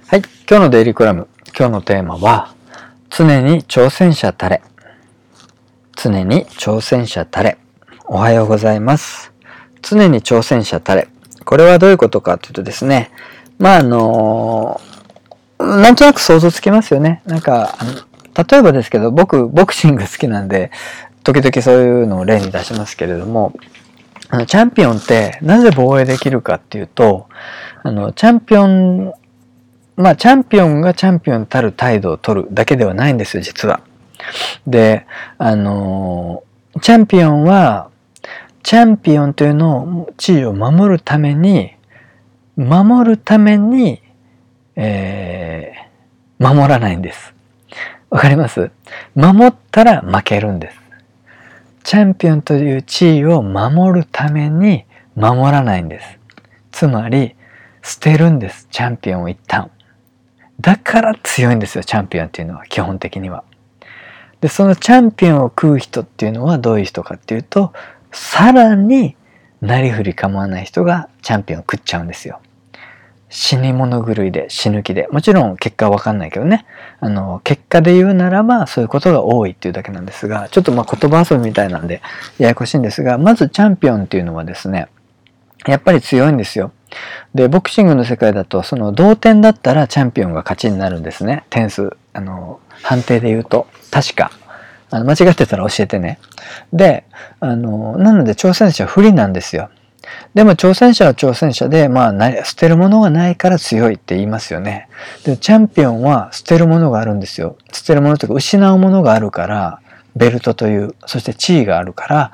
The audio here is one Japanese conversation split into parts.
はい、今日のデイリーコラム。今日のテーマは、常に挑戦者たれ。常に挑戦者たれ。おはようございます。常に挑戦者たれ。これはどういうことかというとですね、なんとなく想像つきますよね。例えばですけど、僕、ボクシング好きなんで、時々そういうのを例に出しますけれども、チャンピオンってなぜ防衛できるかっていうと、チャンピオンがチャンピオンたる態度を取るだけではないんですよ、実は。で、チャンピオンは、チャンピオンというのを、地位を守るために、守らないんです。わかります？守ったら負けるんです。チャンピオンという地位を守るために守らないんです。つまり、捨てるんです、チャンピオンを一旦。だから強いんですよ、チャンピオンっていうのは、基本的には。で、そのチャンピオンを食う人っていうのはどういう人かっていうと、さらになりふり構わない人がチャンピオンを食っちゃうんですよ。死に物狂いで、死ぬ気で。もちろん結果はわかんないけどね。結果で言うならばそういうことが多いっていうだけなんですが、ちょっと言葉遊びみたいなんでややこしいんですが、まずチャンピオンっていうのはですね、やっぱり強いんですよ。で、ボクシングの世界だと、その同点だったらチャンピオンが勝ちになるんですね。点数、判定で言うと。確か。間違ってたら教えてね。で、なので挑戦者は不利なんですよ。でも挑戦者は挑戦者で、捨てるものがないから強いって言いますよね。で、チャンピオンは捨てるものがあるんですよ。捨てるものというか失うものがあるから、ベルトという、そして地位があるから、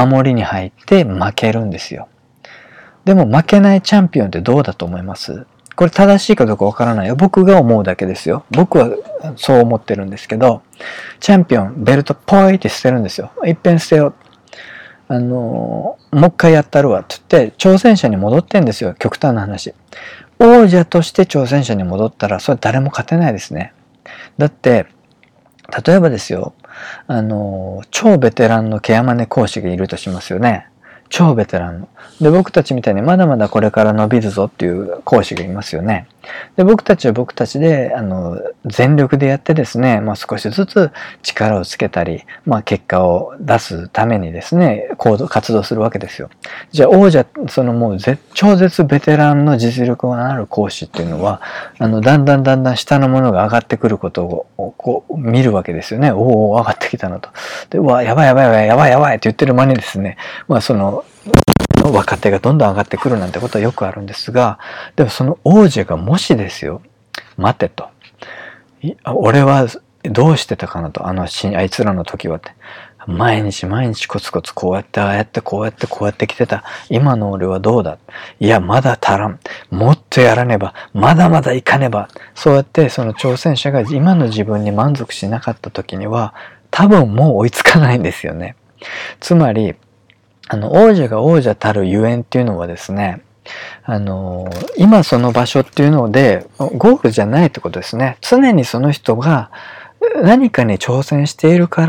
守りに入って負けるんですよ。でも負けないチャンピオンってどうだと思います？これ正しいかどうかわからないよ。僕が思うだけですよ。僕はそう思ってるんですけど、チャンピオン、ベルトポイって捨てるんですよ。いっぺん捨てよう。もう一回やったるわって言って、挑戦者に戻ってんですよ。極端な話。王者として挑戦者に戻ったら、それ誰も勝てないですね。だって、例えばですよ、超ベテランのケアマネ講師がいるとしますよね。超ベテランの。で、僕たちみたいにまだまだこれから伸びるぞっていう講師がいますよね。で、僕たちは僕たちで、全力でやってですね、少しずつ力をつけたり、結果を出すためにですね、活動するわけですよ。じゃあ、王者、もう超絶ベテランの実力のある講師っていうのは、だんだん下のものが上がってくることをこう見るわけですよね。おお、上がってきたのと。で、うわ、やばいって言ってる間にですね、若手がどんどん上がってくるなんてことはよくあるんですが、でもその王者がもしですよ、待てと。俺はどうしてたかなと、あいつらの時はって。毎日コツコツこうやってこうやってきてた。今の俺はどうだ？いや、まだ足らん。もっとやらねば。まだまだいかねば。そうやってその挑戦者が今の自分に満足しなかった時には、多分もう追いつかないんですよね。つまり、王者が王者たるゆえんっていうのはですね、今その場所っていうので、ゴールじゃないってことですね。常にその人が何かに挑戦しているから、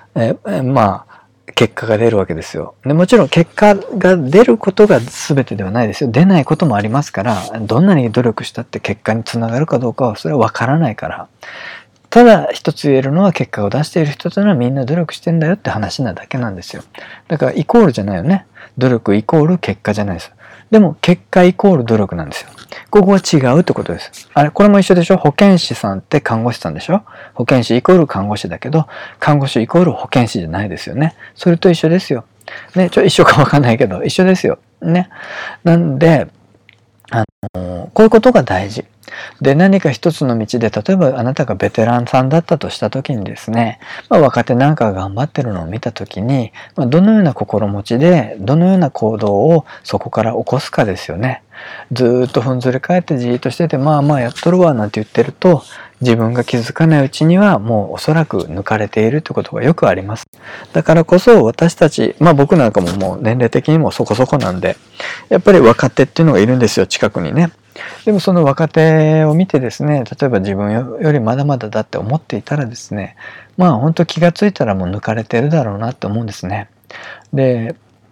結果が出るわけですよ。で、もちろん結果が出ることが全てではないですよ。出ないこともありますから、どんなに努力したって結果につながるかどうかはそれはわからないから。ただ一つ言えるのは結果を出している人というのはみんな努力してんだよって話なだけなんですよ。だからイコールじゃないよね。努力イコール結果じゃないです。でも結果イコール努力なんですよ。ここは違うってことです。これも一緒でしょ？保健師さんって看護師さんでしょ？保健師イコール看護師だけど、看護師イコール保健師じゃないですよね。それと一緒ですよ。ね、一緒かわかんないけど、一緒ですよ。ね。なんで、こういうことが大事。で、何か一つの道で、例えばあなたがベテランさんだったとしたときにですね、若手なんかが頑張ってるのを見たときに、どのような心持ちで、どのような行動をそこから起こすかですよね。ずーっとふんずり返ってじーっとしてて、やっとるわなんて言ってると、自分が気づかないうちにはもうおそらく抜かれているということがよくあります。だからこそ私たち、僕なんかももう年齢的にもそこそこなんで、やっぱり若手っていうのがいるんですよ、近くにね。でもその若手を見てですね、例えば自分よりまだまだだって思っていたらですね、本当気がついたらもう抜かれてるだろうなって思うんですね。で、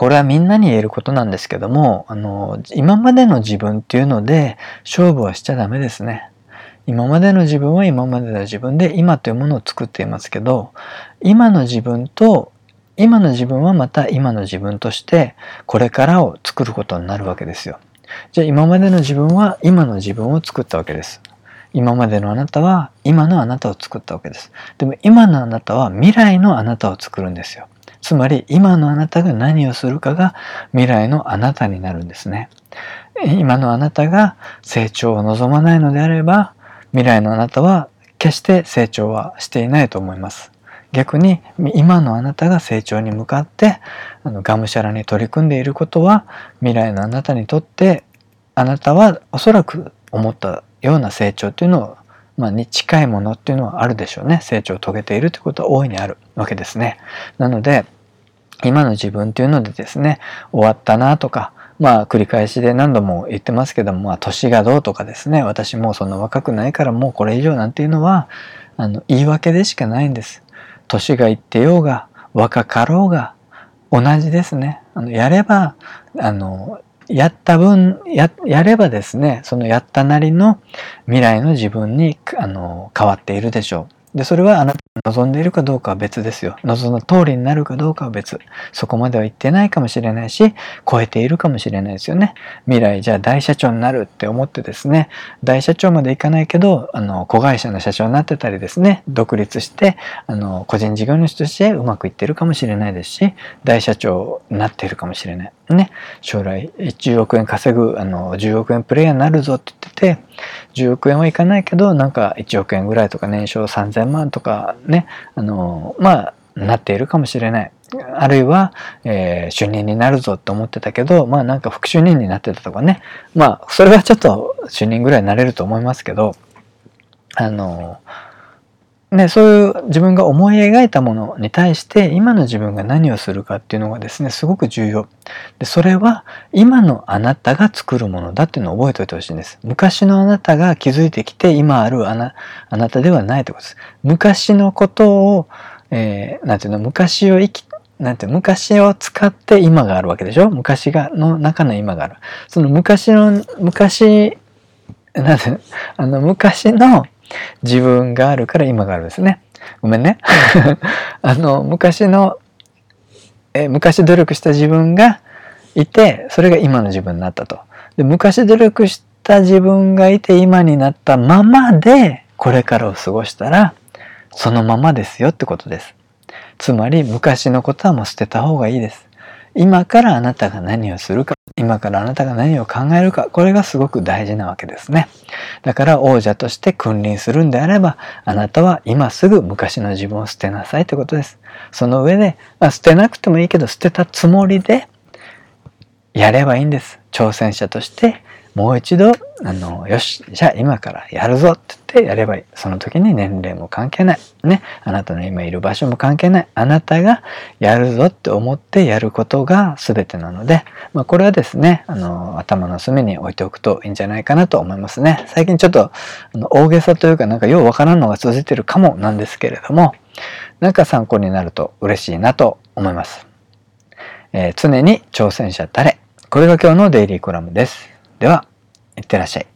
これはみんなに言えることなんですけども、今までの自分っていうので勝負はしちゃダメですね。今までの自分は今までの自分で今というものを作っていますけど、今の自分はまた今の自分としてこれからを作ることになるわけですよ。じゃあ今までの自分は今の自分を作ったわけです。今までのあなたは今のあなたを作ったわけです。でも今のあなたは未来のあなたを作るんですよ。つまり今のあなたが何をするかが未来のあなたになるんですね。今のあなたが成長を望まないのであれば、未来のあなたは決して成長はしていないと思います。逆に今のあなたが成長に向かってがむしゃらに取り組んでいることは、未来のあなたにとってあなたはおそらく思ったような成長というのを、に近いものっていうのはあるでしょうね。成長を遂げているということは大いにあるわけですね。なので今の自分っていうのでですね、終わったなとか、繰り返しで何度も言ってますけども、年がどうとかですね、私もうそんな若くないからもうこれ以上なんていうのは言い訳でしかないんです。年がいってようが若かろうが同じですね。やればやった分やればですね、そのやったなりの未来の自分に変わっているでしょう。でそれはあなたが望んでいるかどうかは別ですよ。望んだ通りになるかどうかは別。そこまでは言ってないかもしれないし、超えているかもしれないですよね。未来じゃあ大社長になるって思ってですね、大社長までいかないけど子会社の社長になってたりですね、独立して個人事業主としてうまくいってるかもしれないですし、大社長になっているかもしれないね。将来10億円稼ぐ10億円プレイヤーになるぞって言ってて、10億円はいかないけどなんか1億円ぐらいとか年商3000万とかね、なっているかもしれない。あるいは、主任になるぞって思ってたけど、なんか副主任になってたとかね。それはちょっと主任ぐらいになれると思いますけど、そういう自分が思い描いたものに対して今の自分が何をするかっていうのがですね、すごく重要で、それは今のあなたが作るものだっていうのを覚えておいてほしいんです。昔のあなたが気づいてきて今あるあなたではないということです。昔のことを、昔を使って今があるわけでしょ。昔の中の今がある。その昔の自分があるから今があるんですね。ごめんね。昔努力した自分がいて、それが今の自分になったと。で、昔努力した自分がいて今になったままでこれからを過ごしたらそのままですよってことです。つまり昔のことはもう捨てた方がいいです。今からあなたが何をするか、今からあなたが何を考えるか、これがすごく大事なわけですね。だから王者として君臨するんであれば、あなたは今すぐ昔の自分を捨てなさいということです。その上で、捨てなくてもいいけど捨てたつもりでやればいいんです。挑戦者としてもう一度よし、じゃあ今からやるぞって言ってやればいい。その時に年齢も関係ないね、あなたの今いる場所も関係ない。あなたがやるぞって思ってやることが全てなので、これはですね頭の隅に置いておくといいんじゃないかなと思いますね。最近ちょっと大げさというかなんかようわからんのが続いてるかもなんですけれども、なんか参考になると嬉しいなと思います。常に挑戦者たれ。これが今日のデイリーコラムです。では、いってらっしゃい。